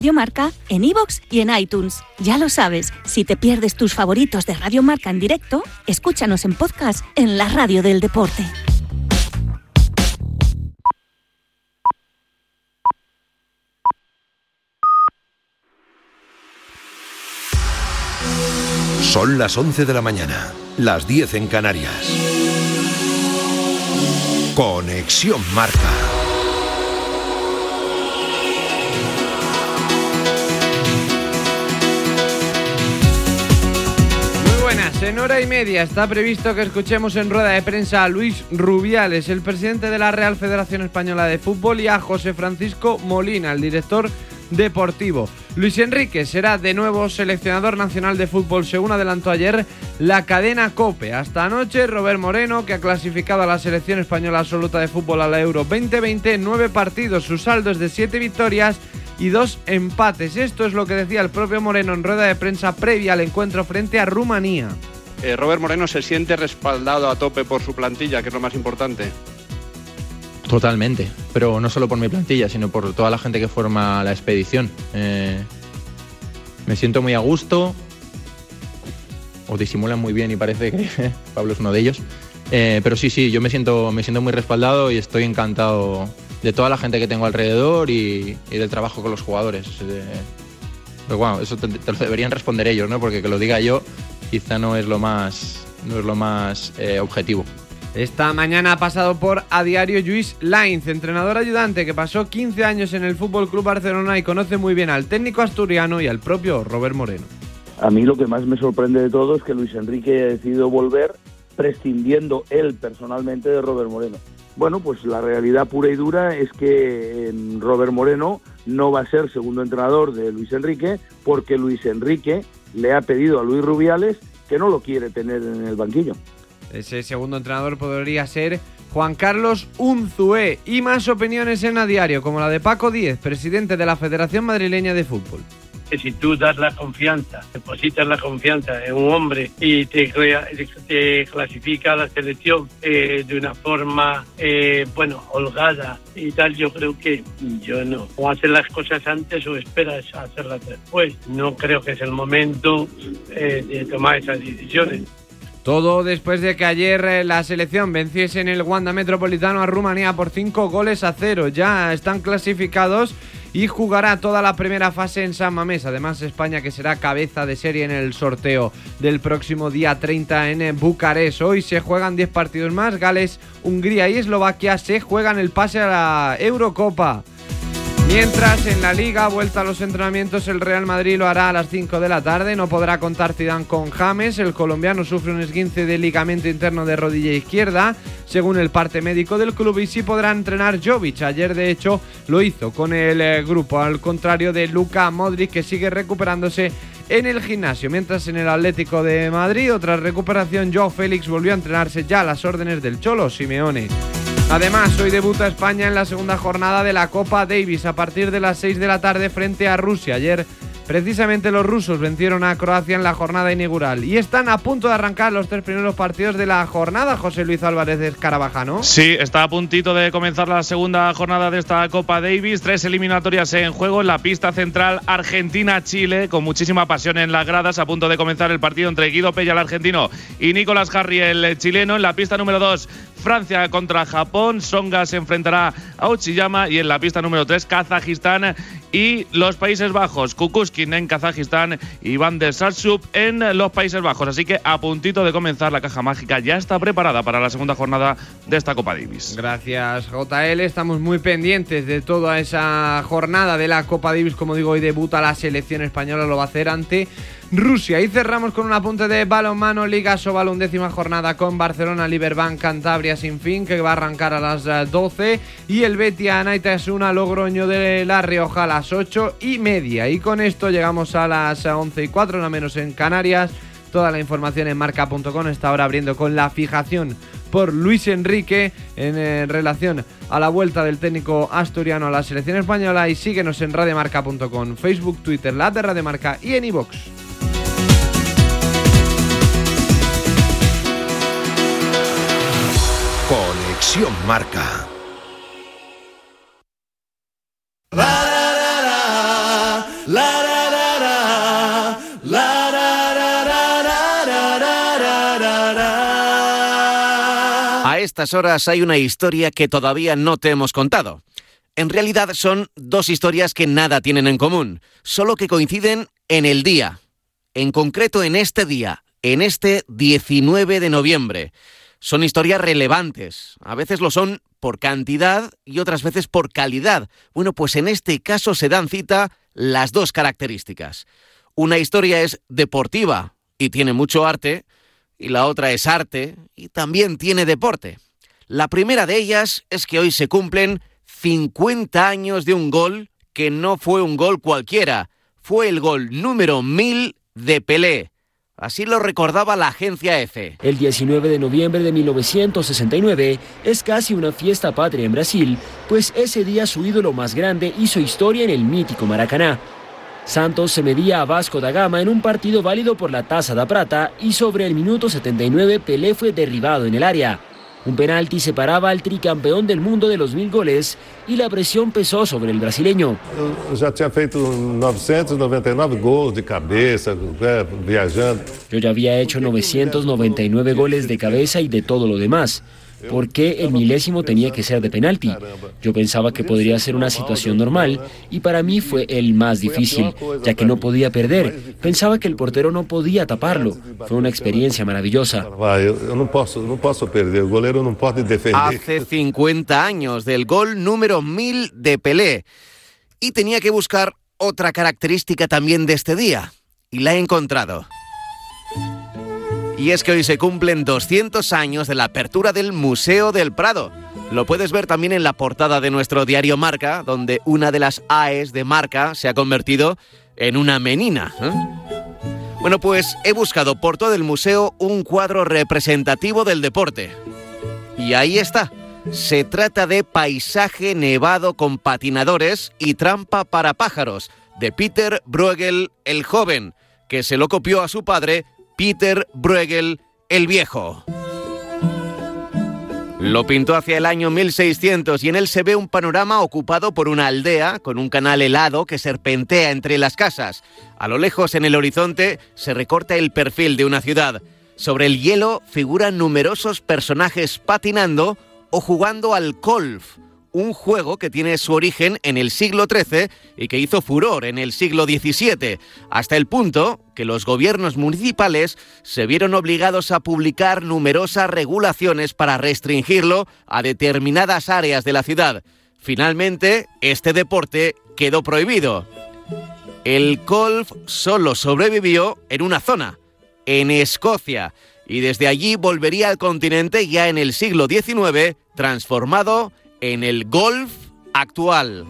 Radio Marca en iVoox y en iTunes. Ya lo sabes, si te pierdes tus favoritos de Radio Marca en directo, escúchanos en podcast en la radio del deporte. Son las 11 de la mañana, las 10 en Canarias. Conexión Marca. En hora y media está previsto que escuchemos en rueda de prensa a Luis Rubiales, el presidente de la Real Federación Española de Fútbol, y a José Francisco Molina, el director deportivo. Luis Enrique será de nuevo seleccionador nacional de fútbol, según adelantó ayer la cadena COPE. Hasta anoche, Robert Moreno, que ha clasificado a la selección española absoluta de fútbol a la Euro 2020 en 9 partidos. Su saldo es de 7 victorias y 2 empates. Esto es lo que decía el propio Moreno en rueda de prensa previa al encuentro frente a Rumanía. Robert Moreno se siente respaldado a tope por su plantilla, que es lo más importante. Totalmente, pero no solo por mi plantilla, sino por toda la gente que forma la expedición. Me siento muy a gusto, o disimulan muy bien y parece que Pablo es uno de ellos. Pero sí, yo me siento muy respaldado y estoy encantado de toda la gente que tengo alrededor y del trabajo con los jugadores. Pero bueno, eso te lo deberían responder ellos, ¿no? Porque que lo diga yo quizá no es lo más objetivo. Esta mañana ha pasado por A Diario Lluís Lainz, entrenador ayudante que pasó 15 años en el FC Barcelona y conoce muy bien al técnico asturiano y al propio Robert Moreno. A mí lo que más me sorprende de todo es que Luis Enrique haya decidido volver prescindiendo él personalmente de Robert Moreno. Bueno, pues la realidad pura y dura es que Robert Moreno no va a ser segundo entrenador de Luis Enrique porque Luis Enrique le ha pedido a Luis Rubiales que no lo quiere tener en el banquillo. Ese segundo entrenador podría ser Juan Carlos Unzué. Y más opiniones en A Diario, como la de Paco Díez, presidente de la Federación Madrileña de Fútbol. Que si tú das la confianza, depositas la confianza en un hombre y te clasifica a la selección de una forma, holgada y tal, yo creo que yo no. O haces las cosas antes o esperas a hacerlas después. No creo que es el momento de tomar esas decisiones. Todo después de que ayer la selección venciese en el Wanda Metropolitano a Rumanía por 5-0. Ya están clasificados y jugará toda la primera fase en San Mamés. Además, España, que será cabeza de serie en el sorteo del próximo día 30 en Bucarest. Hoy se juegan 10 partidos más. Gales, Hungría y Eslovaquia se juegan el pase a la Eurocopa. Mientras, en la Liga, vuelta a los entrenamientos, el Real Madrid lo hará a las 5 de la tarde. No podrá contar Zidane con James. El colombiano sufre un esguince de ligamento interno de rodilla izquierda, según el parte médico del club, y sí podrá entrenar Jovic. Ayer, de hecho, lo hizo con el grupo, al contrario de Luka Modric, que sigue recuperándose en el gimnasio. Mientras, en el Atlético de Madrid, otra recuperación, Joao Félix volvió a entrenarse ya a las órdenes del Cholo Simeone. Además, hoy debuta España en la segunda jornada de la Copa Davis a partir de las 6 de la tarde frente a Rusia. Ayer, precisamente, los rusos vencieron a Croacia en la jornada inaugural y están a punto de arrancar los 3 primeros partidos de la jornada. José Luis Álvarez de Escarabajano. Sí, está a puntito de comenzar la segunda jornada de esta Copa Davis. 3 eliminatorias en juego en la pista central Argentina-Chile, con muchísima pasión en las gradas. A punto de comenzar el partido entre Guido Pella, el argentino, y Nicolás Jarry, el chileno. En la pista número 2, Francia contra Japón. Songa se enfrentará a Uchiyama. Y en la pista número 3, Kazajistán y los Países Bajos. Kukushkin en Kazajistán y Van der Sar-Schupp en los Países Bajos. Así que a puntito de comenzar, la caja mágica ya está preparada para la segunda jornada de esta Copa Davis. Gracias, JL. Estamos muy pendientes de toda esa jornada de la Copa Davis. Como digo, hoy debuta la selección española, lo va a hacer ante Rusia. Y cerramos con un apunte de balonmano. Liga Sobal, 11ª jornada con Barcelona, Liberbank, Cantabria Sinfín, que va a arrancar a las 12. Y el Betia Anaitasuna Logroño de La Rioja a las 8:30. Y con esto llegamos a las 11:04, nada menos en Canarias. Toda la información en marca.com. Está ahora abriendo con la fijación por Luis Enrique en relación a la vuelta del técnico asturiano a la selección española. Y síguenos en radiomarca.com, Facebook, Twitter, la de Radio Marca y en iVoox. Conexión Marca. A estas horas hay una historia que todavía no te hemos contado. En realidad son dos historias que nada tienen en común, solo que coinciden en el día. En concreto en este día, en este 19 de noviembre. Son historias relevantes. A veces lo son por cantidad y otras veces por calidad. Bueno, pues en este caso se dan cita las dos características. Una historia es deportiva y tiene mucho arte, y la otra es arte y también tiene deporte. La primera de ellas es que hoy se cumplen 50 años de un gol que no fue un gol cualquiera. Fue el gol número 1000 de Pelé. Así lo recordaba la agencia EFE. El 19 de noviembre de 1969 es casi una fiesta patria en Brasil, pues ese día su ídolo más grande hizo historia en el mítico Maracaná. Santos se medía a Vasco da Gama en un partido válido por la Taça da Prata y sobre el minuto 79 Pelé fue derribado en el área. Un penalti separaba al tricampeón del mundo de los 1000 goles y la presión pesó sobre el brasileño. Ya tinha feito 999 gols de cabeza, viajando. Yo ya había hecho 999 goles de cabeza y de todo lo demás. ¿Por qué el milésimo tenía que ser de penalti? Yo pensaba que podría ser una situación normal y para mí fue el más difícil, ya que no podía perder. Pensaba que el portero no podía taparlo. Fue una experiencia maravillosa. Eu não posso perder, o goleiro não pode defender. Hace 50 años del gol número 1000 de Pelé. Y tenía que buscar otra característica también de este día. Y la he encontrado. Y es que hoy se cumplen 200 años de la apertura del Museo del Prado. Lo puedes ver también en la portada de nuestro diario Marca, donde una de las AES de Marca se ha convertido en una menina. Bueno, pues he buscado por todo el museo un cuadro representativo del deporte. Y ahí está. Se trata de Paisaje nevado con patinadores y trampa para pájaros, de Peter Bruegel el joven, que se lo copió a su padre, Peter Bruegel el viejo. Lo pintó hacia el año 1600 y en él se ve un panorama ocupado por una aldea con un canal helado que serpentea entre las casas. A lo lejos en el horizonte se recorta el perfil de una ciudad. Sobre el hielo figuran numerosos personajes patinando o jugando al golf, un juego que tiene su origen en el siglo XIII y que hizo furor en el siglo XVII, hasta el punto que los gobiernos municipales se vieron obligados a publicar numerosas regulaciones para restringirlo a determinadas áreas de la ciudad. Finalmente, este deporte quedó prohibido. El golf solo sobrevivió en una zona, en Escocia, y desde allí volvería al continente ya en el siglo XIX, transformado en el golf actual.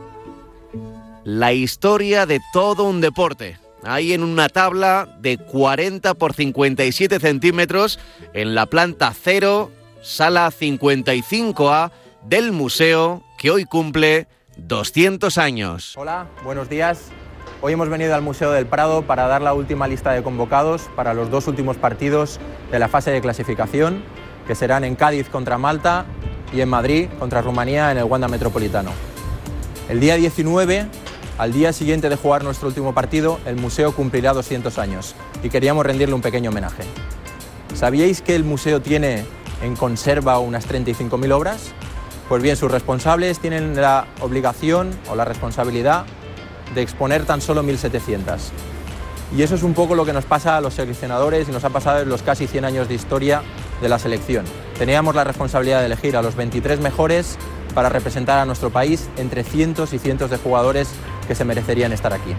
La historia de todo un deporte. Ahí en una tabla de 40 por 57 centímetros en la planta 0, sala 55A del museo que hoy cumple 200 años. Hola, buenos días. Hoy hemos venido al Museo del Prado para dar la última lista de convocados para los dos últimos partidos de la fase de clasificación, que serán en Cádiz contra Malta y en Madrid contra Rumanía en el Wanda Metropolitano. El día 19, al día siguiente de jugar nuestro último partido, el museo cumplirá 200 años y queríamos rendirle un pequeño homenaje. ¿Sabíais que el museo tiene en conserva unas 35.000 obras? Pues bien, sus responsables tienen la obligación o la responsabilidad de exponer tan solo 1.700. Y eso es un poco lo que nos pasa a los seleccionadores y nos ha pasado en los casi 100 años de historia de la selección. Teníamos la responsabilidad de elegir a los 23 mejores para representar a nuestro país entre cientos y cientos de jugadores que se merecerían estar aquí.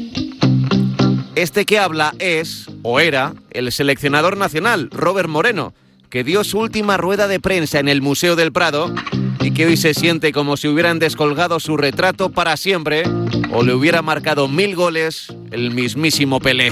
Este que habla es, o era, el seleccionador nacional, Robert Moreno, que dio su última rueda de prensa en el Museo del Prado y que hoy se siente como si hubieran descolgado su retrato para siempre o le hubiera marcado 1000 goles el mismísimo Pelé.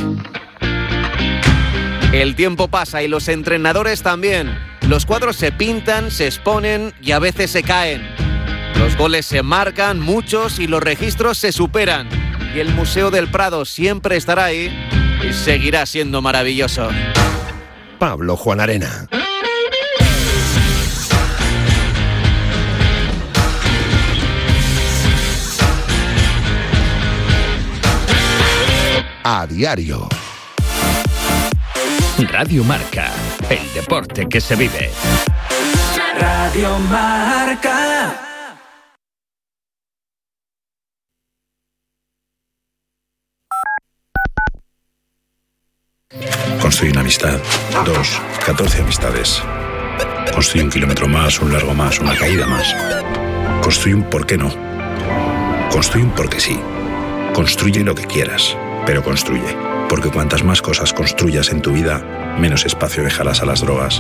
El tiempo pasa y los entrenadores también. Los cuadros se pintan, se exponen y a veces se caen. Los goles se marcan, muchos, y los registros se superan. Y el Museo del Prado siempre estará ahí y seguirá siendo maravilloso. Pablo Juan Arena. a diario. Radio Marca, el deporte que se vive. Radio Marca. Construye una amistad, 2, 14 amistades. Construye un kilómetro más, un largo más, una caída más. Construye un por qué no. Construye un porque sí. Construye lo que quieras, pero construye. Porque cuantas más cosas construyas en tu vida, menos espacio dejarás a las drogas.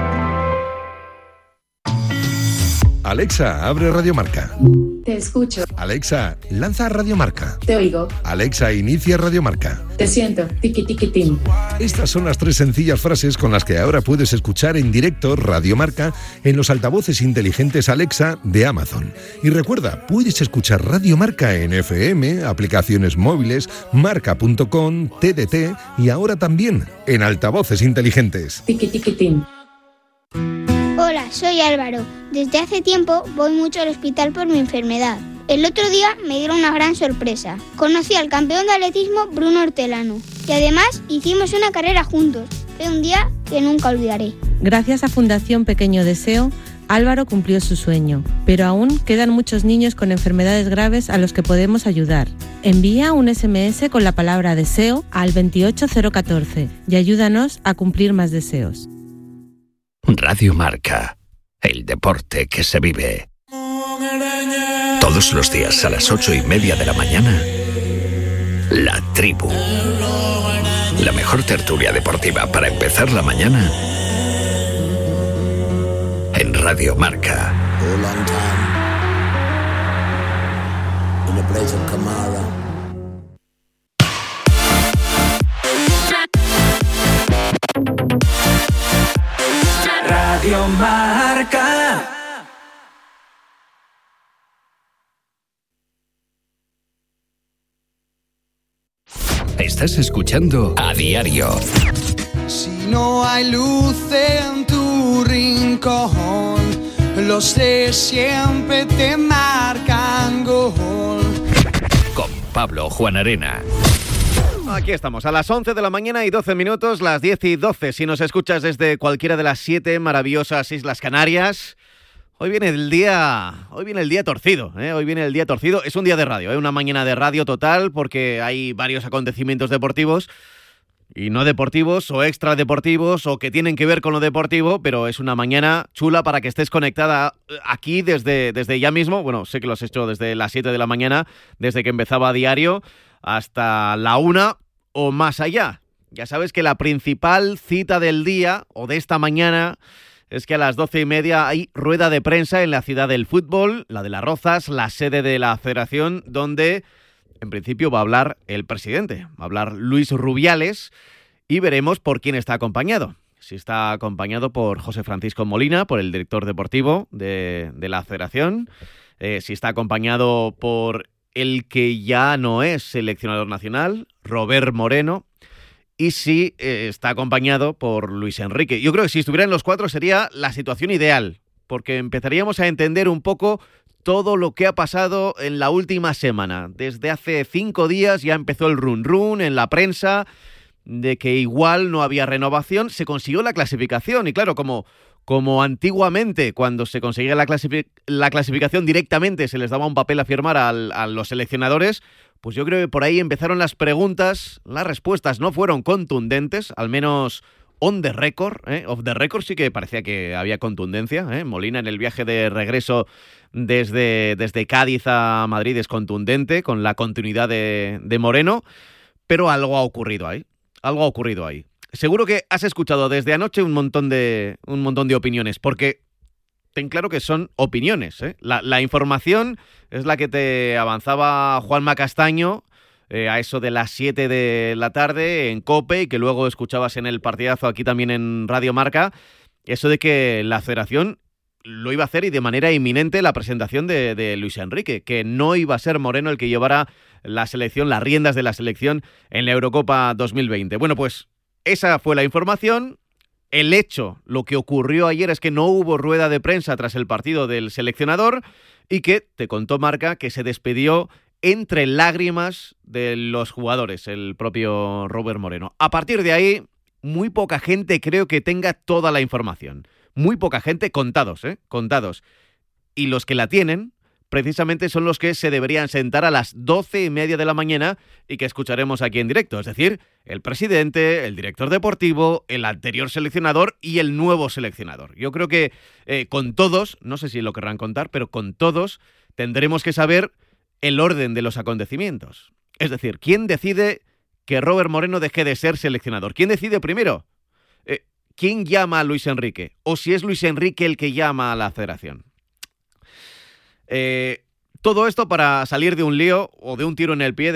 Alexa, abre Radio Marca. Te escucho. Alexa, lanza Radio Marca. Te oigo. Alexa, inicia Radio Marca. Te siento. Tiki tiki tim. Estas son las 3 sencillas frases con las que ahora puedes escuchar en directo Radio Marca en los altavoces inteligentes Alexa de Amazon. Y recuerda, puedes escuchar Radio Marca en FM, aplicaciones móviles, marca.com, TDT y ahora también en altavoces inteligentes. Tiki tiki tim. Hola, soy Álvaro. Desde hace tiempo voy mucho al hospital por mi enfermedad. El otro día me dieron una gran sorpresa. Conocí al campeón de atletismo Bruno Hortelano y además hicimos una carrera juntos. Fue un día que nunca olvidaré. Gracias a Fundación Pequeño Deseo, Álvaro cumplió su sueño, pero aún quedan muchos niños con enfermedades graves a los que podemos ayudar. Envía un SMS con la palabra deseo al 28014 y ayúdanos a cumplir más deseos. Radio Marca, el deporte que se vive. Todos los días a las 8:30 de la mañana, La Tribu. La mejor tertulia deportiva para empezar la mañana en Radio Marca. Radio Marca. Estás escuchando A Diario. Si no hay luz en tu rincón, los de siempre te marcan gol. Con Pablo Juan Arena. Aquí estamos, a las 11 de la mañana y 12 minutos, las 10 y 12. Si nos escuchas desde cualquiera de las 7 maravillosas Islas Canarias, hoy viene el día torcido, ¿eh? Hoy viene el día torcido. Es un día de radio, ¿eh? Una mañana de radio total, porque hay varios acontecimientos deportivos y no deportivos o extradeportivos o que tienen que ver con lo deportivo, pero es una mañana chula para que estés conectada aquí desde ya mismo. Bueno, sé que lo has hecho desde las 7 de la mañana, desde que empezaba A Diario, hasta la 1 o más allá. Ya sabes que la principal cita del día o de esta mañana es que a las 12:30 hay rueda de prensa en la ciudad del fútbol, la de Las Rozas, la sede de la federación, donde en principio va a hablar el presidente, va a hablar Luis Rubiales, y veremos por quién está acompañado. Si está acompañado por José Francisco Molina, por el director deportivo de la federación, si está acompañado por el que ya no es seleccionador nacional, Robert Moreno, y si está acompañado por Luis Enrique. Yo creo que si estuvieran los cuatro sería la situación ideal, porque empezaríamos a entender un poco todo lo que ha pasado en la última semana. Desde hace 5 días ya empezó el run en la prensa de que igual no había renovación. Se consiguió la clasificación y claro, como antiguamente, cuando se conseguía la clasificación directamente, se les daba un papel a firmar a los seleccionadores, pues yo creo que por ahí empezaron las preguntas. Las respuestas no fueron contundentes, al menos on the record. Off the record sí que parecía que había contundencia. Molina en el viaje de regreso desde Cádiz a Madrid es contundente, con la continuidad de Moreno, pero algo ha ocurrido ahí. Seguro que has escuchado desde anoche un montón de opiniones, porque ten claro que son opiniones, ¿eh? La información es la que te avanzaba Juanma Castaño a eso de las 7 de la tarde en COPE, y que luego escuchabas en el partidazo aquí también en Radio Marca, eso de que la federación lo iba a hacer y de manera inminente la presentación de Luis Enrique, que no iba a ser Moreno el que llevara la selección, las riendas de la selección en la Eurocopa 2020. Bueno, pues esa fue la información. El hecho, lo que ocurrió ayer es que no hubo rueda de prensa tras el partido del seleccionador y que te contó Marca que se despidió entre lágrimas de los jugadores, el propio Robert Moreno. A partir de ahí, muy poca gente creo que tenga toda la información. Muy poca gente, contados. Y los que la tienen, precisamente son los que se deberían sentar a las 12:30 de la mañana y que escucharemos aquí en directo. Es decir, el presidente, el director deportivo, el anterior seleccionador y el nuevo seleccionador. Yo creo que con todos, no sé si lo querrán contar, pero con todos tendremos que saber el orden de los acontecimientos. Es decir, ¿quién decide que Robert Moreno deje de ser seleccionador? ¿Quién decide primero? ¿Quién llama a Luis Enrique? ¿O si es Luis Enrique el que llama a la federación? Todo esto para salir de un lío o de un tiro en el pie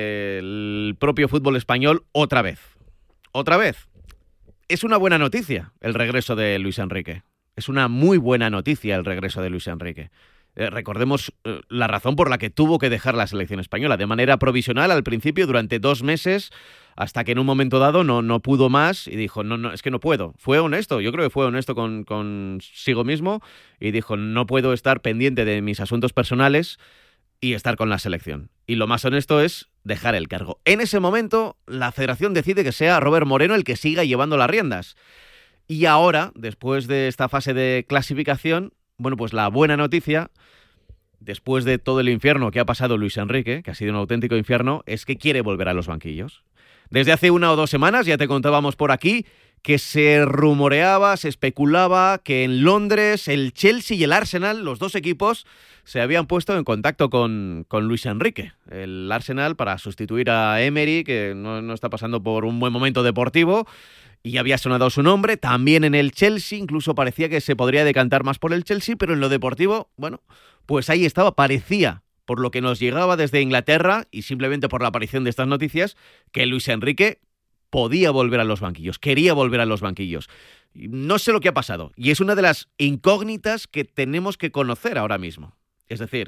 del propio fútbol español otra vez. Otra vez. Es una buena noticia el regreso de Luis Enrique. Es una muy buena noticia el regreso de Luis Enrique. Recordemos la razón por la que tuvo que dejar la selección española de manera provisional al principio durante 2 meses, hasta que en un momento dado no pudo más y dijo, no, es que no puedo. Fue honesto, yo creo que fue honesto consigo mismo y dijo, no puedo estar pendiente de mis asuntos personales y estar con la selección. Y lo más honesto es dejar el cargo. En ese momento, la federación decide que sea Robert Moreno el que siga llevando las riendas. Y ahora, después de esta fase de clasificación, bueno, pues la buena noticia, después de todo el infierno que ha pasado Luis Enrique, que ha sido un auténtico infierno, es que quiere volver a los banquillos. Desde hace 1 o 2 semanas, ya te contábamos por aquí, que se rumoreaba, se especulaba que en Londres el Chelsea y el Arsenal, los 2 equipos, se habían puesto en contacto con Luis Enrique. El Arsenal para sustituir a Emery, que no está pasando por un buen momento deportivo, y había sonado su nombre, también en el Chelsea, incluso parecía que se podría decantar más por el Chelsea, pero en lo deportivo, bueno, pues ahí estaba, parecía, por lo que nos llegaba desde Inglaterra, y simplemente por la aparición de estas noticias, que Luis Enrique podía volver a los banquillos, quería volver a los banquillos. No sé lo que ha pasado, y es una de las incógnitas que tenemos que conocer ahora mismo. Es decir,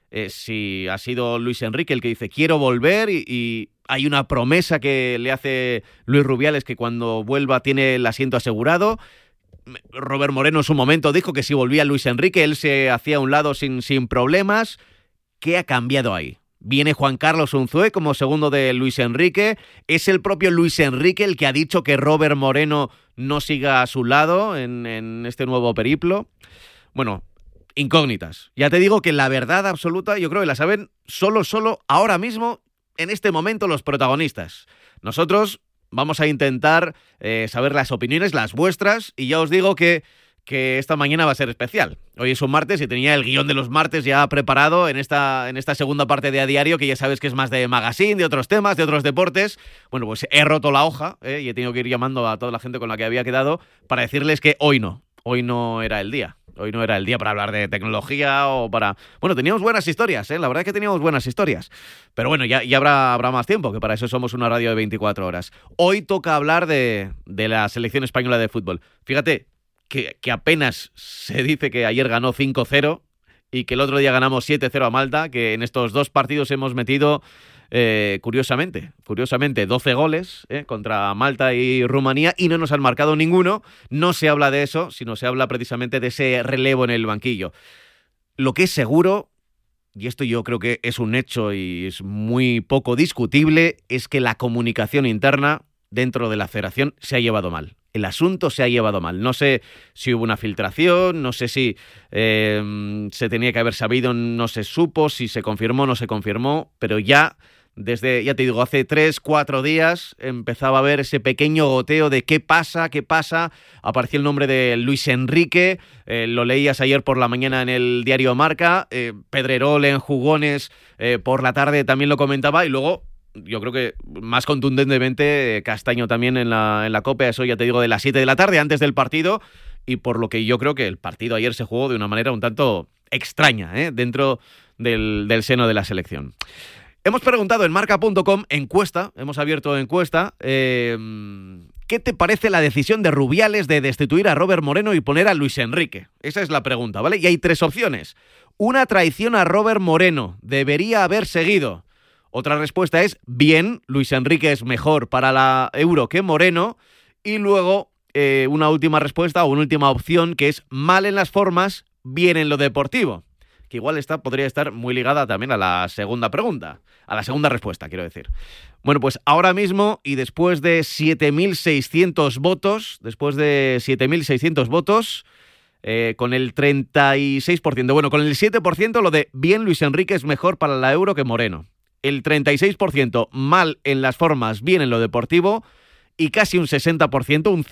si ha sido Luis Enrique el que dice quiero volver y hay una promesa que le hace Luis Rubiales que cuando vuelva tiene el asiento asegurado. Robert Moreno en su momento dijo que si volvía Luis Enrique él se hacía a un lado sin problemas. ¿Qué ha cambiado ahí? Viene Juan Carlos Unzué como segundo de Luis Enrique. ¿Es el propio Luis Enrique el que ha dicho que Robert Moreno no siga a su lado en este nuevo periplo? Bueno, incógnitas. Ya te digo que la verdad absoluta yo creo que la saben solo ahora mismo, en este momento, los protagonistas. Nosotros vamos a intentar saber las opiniones, las vuestras, y ya os digo que esta mañana va a ser especial. Hoy es un martes y tenía el guión de los martes ya preparado en esta segunda parte de A Diario, que ya sabes que es más de magazine, de otros temas, de otros deportes. Bueno, pues he roto la hoja y he tenido que ir llamando a toda la gente con la que había quedado para decirles que hoy no era el día. Hoy no era el día para hablar de tecnología o para... Bueno, teníamos buenas historias, la verdad es que teníamos buenas historias. Pero bueno, ya habrá más tiempo, que para eso somos una radio de 24 horas. Hoy toca hablar de la selección española de fútbol. Fíjate que apenas se dice que ayer ganó 5-0 y que el otro día ganamos 7-0 a Malta, que en estos 2 partidos hemos metido... curiosamente 12 goles contra Malta y Rumanía y no nos han marcado ninguno. No se habla de eso, sino se habla precisamente de ese relevo en el banquillo. Lo que es seguro, y esto yo creo que es un hecho y es muy poco discutible, es que la comunicación interna dentro de la federación se ha llevado mal. El asunto se ha llevado mal. No sé si hubo una filtración, no sé si se tenía que haber sabido, no se supo, si se confirmó, no se confirmó, pero ya te digo, hace 3-4 días empezaba a haber ese pequeño goteo de qué pasa. Apareció el nombre de Luis Enrique, lo leías ayer por la mañana en el diario Marca, Pedrerol en Jugones por la tarde también lo comentaba, y luego yo creo que más contundentemente Castaño también en la COPE, eso ya te digo de las 7 de la tarde antes del partido, y por lo que yo creo que el partido ayer se jugó de una manera un tanto extraña dentro del seno de la selección. Hemos preguntado en marca.com, hemos abierto encuesta, ¿qué te parece la decisión de Rubiales de destituir a Robert Moreno y poner a Luis Enrique? Esa es la pregunta, ¿vale? Y hay 3 opciones. Una, traición a Robert Moreno, debería haber seguido. Otra respuesta es, bien, Luis Enrique es mejor para la Euro que Moreno. Y luego, una última respuesta o una última opción que es, mal en las formas, bien en lo deportivo. que igual podría estar muy ligada también a la segunda pregunta, a la segunda respuesta, quiero decir. Bueno, pues ahora mismo, y después de 7.600 votos, con el 36%, bueno, con el 7% lo de bien Luis Enrique es mejor para la Euro que Moreno. El 36% mal en las formas, bien en lo deportivo, y casi un 60%, un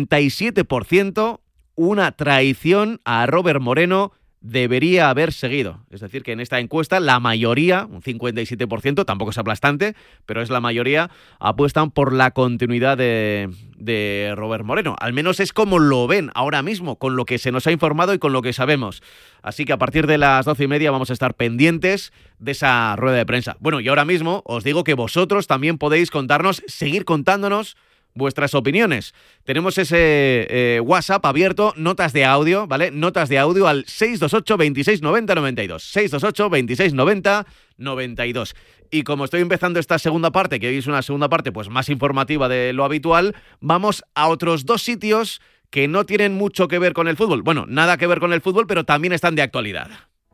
57%, una traición a Robert Moreno debería haber seguido. Es decir, que en esta encuesta la mayoría, un 57%, tampoco es aplastante, pero es la mayoría, apuestan por la continuidad de Robert Moreno. Al menos es como lo ven ahora mismo, con lo que se nos ha informado y con lo que sabemos. Así que a partir de las 12:30 vamos a estar pendientes de esa rueda de prensa. Bueno, y ahora mismo os digo que vosotros también podéis seguir contándonos vuestras opiniones. Tenemos ese WhatsApp abierto, notas de audio, ¿vale? Notas de audio al 628 26 90 92. 628 26 90 92. Y como estoy empezando esta segunda parte, que hoy es una segunda parte pues más informativa de lo habitual, vamos a otros dos sitios que no tienen mucho que ver con el fútbol. Bueno, nada que ver con el fútbol, pero también están de actualidad.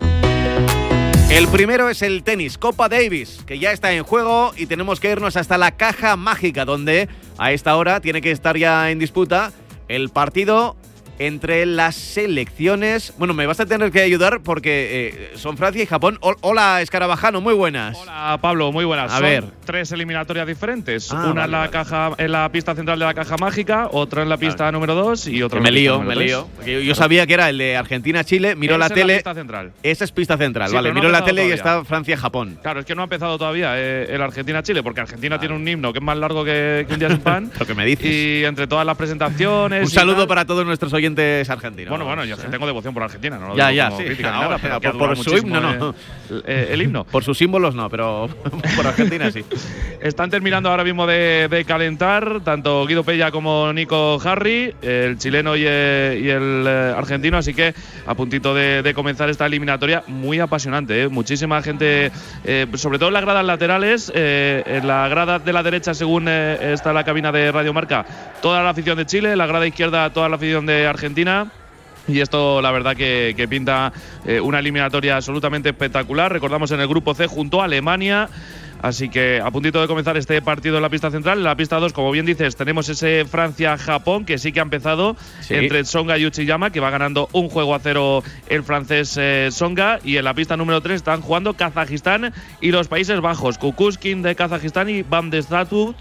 El primero es el tenis, Copa Davis, que ya está en juego y tenemos que irnos hasta la Caja Mágica, donde a esta hora tiene que estar ya en disputa el partido entre las selecciones. Bueno, me vas a tener que ayudar porque son Francia y Japón. Hola, Escarabajano, muy buenas. Hola, Pablo, muy buenas. A ver. 3 eliminatorias diferentes. Ah, una en la pista central de la Caja Mágica, otra en la pista número 2 y otra en la pista número 3. Me lío. Yo sabía que era el de Argentina-Chile, miro la tele. Es la pista central. Esa es pista central, Sí, vale. pero no Miro la tele todavía. y está Francia-Japón. Claro, es que no ha empezado todavía el Argentina-Chile, porque Argentina tiene un himno que es más largo que un día sin pan. Lo que me dices. Y entre todas las presentaciones. Un saludo para todos nuestros oyentes argentinos. Bueno, yo tengo devoción por Argentina, no lo Ya, digo como sí. crítica ni Ahora, nada, pero que ha por durado su muchísimo, himno no. El himno. Por sus símbolos no, pero por Argentina sí. Están terminando ahora mismo de calentar tanto Guido Pella como Nico Harry, el chileno y el argentino, así que a puntito de comenzar esta eliminatoria muy apasionante, muchísima gente, sobre todo en las gradas laterales, en la grada de la derecha según está la cabina de Radio Marca, toda la afición de Chile, la grada izquierda toda la afición de Argentina. Y esto la verdad que pinta una eliminatoria absolutamente espectacular. Recordamos en el grupo C junto a Alemania. Así que a puntito de comenzar este partido en la pista central. En la pista 2, como bien dices, tenemos ese Francia-Japón que sí que ha empezado entre Tsonga y Uchiyama, que va ganando 1-0 el francés Tsonga. Y en la pista número 3 están jugando Kazajistán y los Países Bajos. Kukushkin de Kazajistán y Van de Satput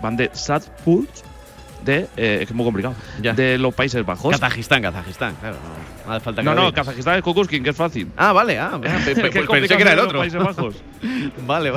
es que es muy complicado, de los Países Bajos. Kazajistán, claro. No hace falta que lo digas. Kazajistán es Kukushkin, que es fácil. Ah, vale, pensé que era el otro. Los Países Bajos. Vale.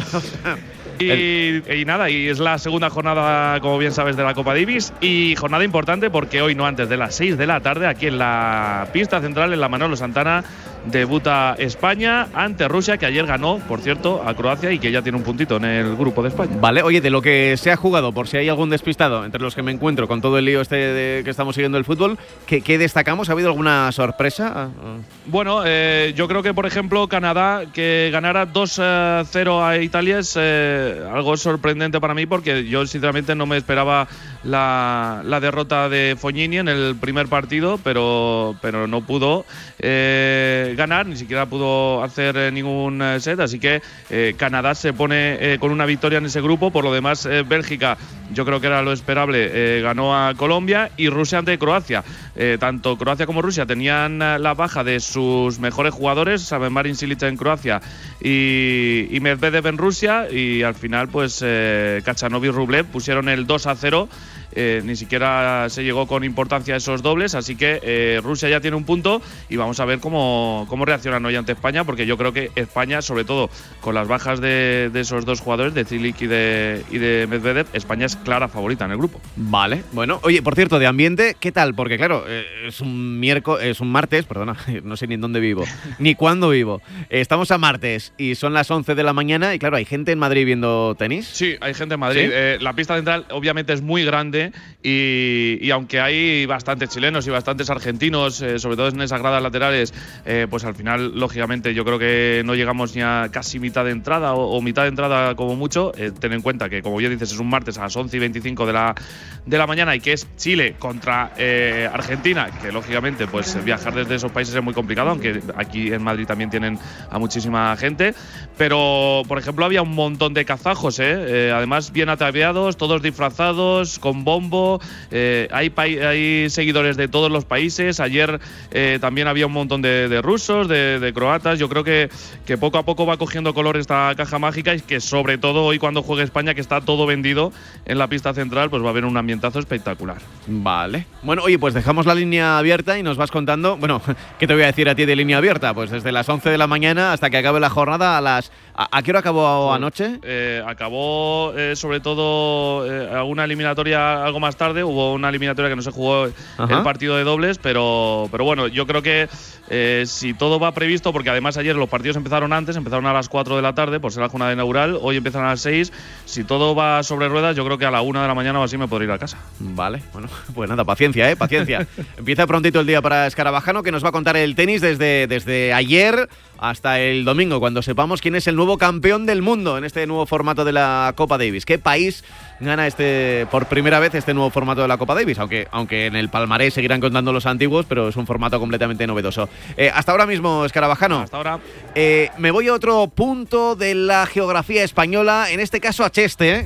Y nada, y es la segunda jornada, como bien sabes, de la Copa Davis. Y jornada importante porque hoy, no antes de las 6 de la tarde, aquí en la pista central, en la Manolo Santana, debuta España ante Rusia, que ayer ganó, por cierto, a Croacia y que ya tiene un puntito en el grupo de España. Vale, oye, de lo que se ha jugado, por si hay algún despistado entre los que me encuentro con todo el lío que estamos siguiendo el fútbol, ¿qué destacamos? ¿Ha habido alguna sorpresa? Bueno, yo creo que, por ejemplo, Canadá, que ganara 2-0 a Italia es algo sorprendente para mí, porque yo sinceramente no me esperaba la derrota de Fognini en el primer partido, pero no pudo ganar, ni siquiera pudo hacer ningún set, así que Canadá se pone con una victoria en ese grupo. Por lo demás, Bélgica, yo creo que era lo esperable, ganó a Colombia, y Rusia ante Croacia. Tanto Croacia como Rusia tenían la baja de sus mejores jugadores, Marin Cilic en Croacia y Medvedev en Rusia, y al final pues Khachanov y Rublev pusieron el 2-0. Ni siquiera se llegó con importancia a esos dobles, así que Rusia ya tiene un punto y vamos a ver cómo reaccionan hoy ante España, porque yo creo que España, sobre todo con las bajas de esos dos jugadores, de Cilic y de Medvedev, España es clara favorita en el grupo. Vale, bueno, oye, por cierto, de ambiente, ¿qué tal? Porque claro, es un martes, perdona, no sé ni en dónde vivo, ni cuándo vivo. Estamos a martes y son las 11 de la mañana y claro, ¿hay gente en Madrid viendo tenis? Sí, hay gente en Madrid. ¿Sí? La pista central obviamente es muy grande, Chile y aunque hay bastantes chilenos y bastantes argentinos, sobre todo en esas gradas laterales, pues al final, lógicamente, yo creo que no llegamos ni a casi mitad de entrada o mitad de entrada como mucho. Ten en cuenta que, como bien dices, es un martes a las 11:25 de la mañana y que es Chile contra Argentina, que lógicamente pues viajar desde esos países es muy complicado, aunque aquí en Madrid también tienen a muchísima gente. Pero, por ejemplo, había un montón de kazajos, además bien ataviados, todos disfrazados, con bombo. Hay seguidores de todos los países. Ayer también había un montón de rusos, de croatas. Yo creo que poco a poco va cogiendo color esta caja mágica y que, sobre todo hoy cuando juegue España, que está todo vendido en la pista central, pues va a haber un ambientazo espectacular. Vale. Bueno, oye, pues dejamos la línea abierta y nos vas contando. Bueno, ¿qué te voy a decir a ti de línea abierta? Pues desde las 11 de la mañana hasta que acabe la jornada ¿A qué hora acabó anoche? Acabó sobre todo una eliminatoria algo más tarde. Hubo una eliminatoria que no se jugó el partido de dobles, pero bueno, yo creo que si todo va previsto, porque además ayer los partidos empezaron antes, empezaron a las 4 de la tarde por ser la jornada inaugural, hoy empiezan a las 6. Si todo va sobre ruedas, yo creo que a la 1 de la mañana o así me podré ir a casa. Vale, bueno, pues nada, paciencia, paciencia. Empieza prontito el día para Escarabajano, que nos va a contar el tenis desde ayer hasta el domingo, cuando sepamos quién es el nuevo campeón del mundo en este nuevo formato de la Copa Davis. ¿Qué país gana por primera vez este nuevo formato de la Copa Davis? Aunque en el palmarés seguirán contando los antiguos, pero es un formato completamente novedoso. Hasta ahora mismo, Escarabajano. Hasta ahora. Me voy a otro punto de la geografía española, en este caso a Cheste.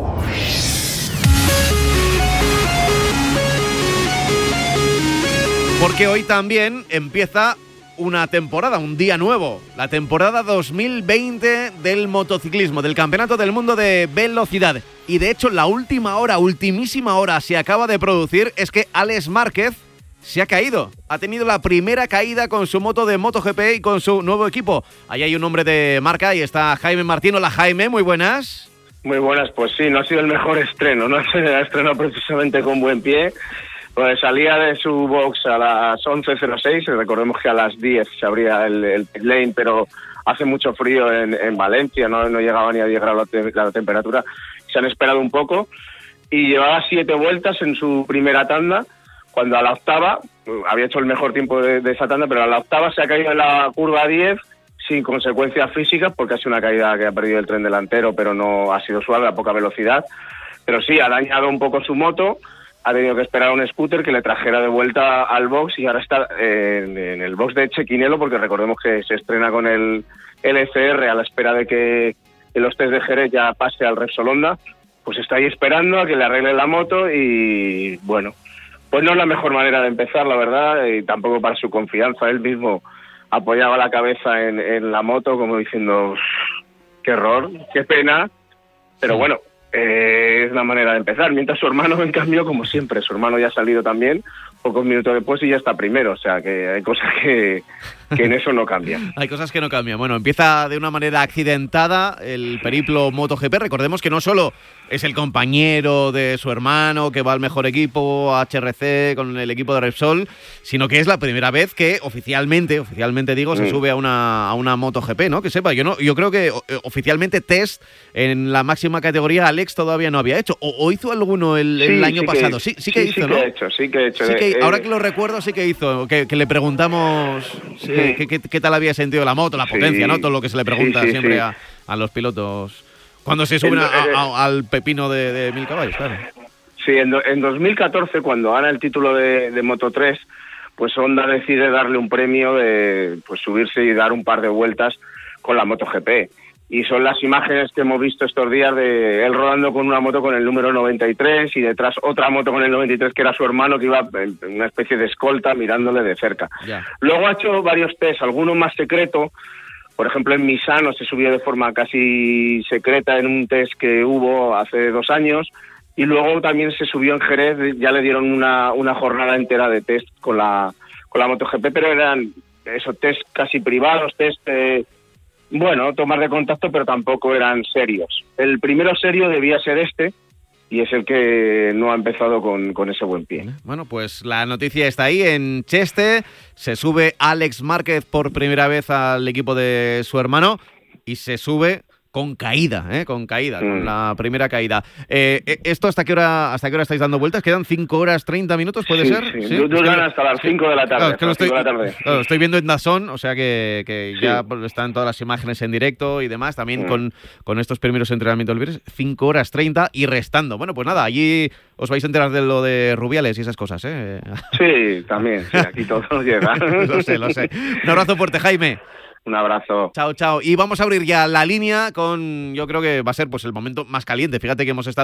Porque hoy también empieza una temporada, un día nuevo, la temporada 2020 del motociclismo, del Campeonato del Mundo de Velocidad. Y de hecho, la ultimísima hora se acaba de producir, es que Alex Márquez se ha caído. Ha tenido la primera caída con su moto de MotoGP y con su nuevo equipo. Ahí hay un hombre de marca y está Jaime Martín. Hola, Jaime, muy buenas. Muy buenas, pues sí, no ha sido el mejor estreno, no ha estrenado precisamente con buen pie. Pues salía de su box a las 11:06, recordemos que a las 10 se abría el pit lane, pero hace mucho frío en Valencia, no llegaba ni a 10 grados la temperatura, se han esperado un poco y llevaba 7 vueltas en su primera tanda, cuando a la octava, había hecho el mejor tiempo de esa tanda, pero a la octava se ha caído en la curva 10 sin consecuencias físicas, porque ha sido una caída que ha perdido el tren delantero, pero no ha sido suave, a poca velocidad, pero sí, ha dañado un poco su moto. Ha tenido que esperar a un scooter que le trajera de vuelta al box y ahora está en el box de Chequinelo, porque recordemos que se estrena con el LCR a la espera de que en los test de Jerez ya pase al Repsol Honda. Pues está ahí esperando a que le arreglen la moto y bueno, pues no es la mejor manera de empezar, la verdad, y tampoco para su confianza. Él mismo apoyaba la cabeza en la moto como diciendo, qué error, qué pena, pero bueno. Es la manera de empezar, mientras su hermano, en cambio, como siempre, su hermano ya ha salido también pocos minutos después y ya está primero, o sea que hay cosas que en eso no cambian. Hay cosas que no cambian. Bueno, empieza de una manera accidentada el periplo MotoGP. Recordemos que no solo es el compañero de su hermano que va al mejor equipo, HRC, con el equipo de Repsol, sino que es la primera vez que oficialmente digo, se sube a una MotoGP, ¿no? Que sepa, yo creo que oficialmente test en la máxima categoría Alex todavía no había hecho. ¿O hizo alguno el año pasado? Sí que hizo, ¿no? Sí que he hecho. Ahora que lo recuerdo, sí que hizo. Que le preguntamos qué tal había sentido la moto, la potencia, ¿no? Todo lo que se le pregunta siempre a los pilotos cuando se suben al pepino de 1000 caballos, claro. Sí, en 2014, cuando gana el título de Moto3, pues Honda decide darle un premio de pues subirse y dar un par de vueltas con la MotoGP. Y son las imágenes que hemos visto estos días de él rodando con una moto con el número 93 y detrás otra moto con el 93 que era su hermano, que iba en una especie de escolta mirándole de cerca. Yeah. Luego ha hecho varios tests, algunos más secretos. Por ejemplo, en Misano se subió de forma casi secreta en un test que hubo hace 2 años. Y luego también se subió en Jerez, ya le dieron una jornada entera de test con la MotoGP, pero eran esos test casi privados, test... tomar de contacto, pero tampoco eran serios. El primero serio debía ser este, y es el que no ha empezado con ese buen pie. Bueno, pues la noticia está ahí en Cheste. Se sube Alex Márquez por primera vez al equipo de su hermano y se sube con caída, con la primera caída. ¿Esto hasta qué hora estáis dando vueltas? ¿Quedan 5 horas 30 minutos, puede ser? Sí. Duran hasta las 5 de la tarde. Claro, estoy viendo en DAZN, o sea que ya están todas las imágenes en directo y demás, también con estos primeros entrenamientos libres, 5 horas 30 y restando. Bueno, pues nada, allí os vais a enterar de lo de Rubiales y esas cosas, ¿eh? Sí, también, sí, aquí todo nos llega. Lo sé. Un abrazo fuerte, Jaime. Un abrazo. Chao. Y vamos a abrir ya la línea con, yo creo que va a ser pues el momento más caliente. Fíjate que hemos estado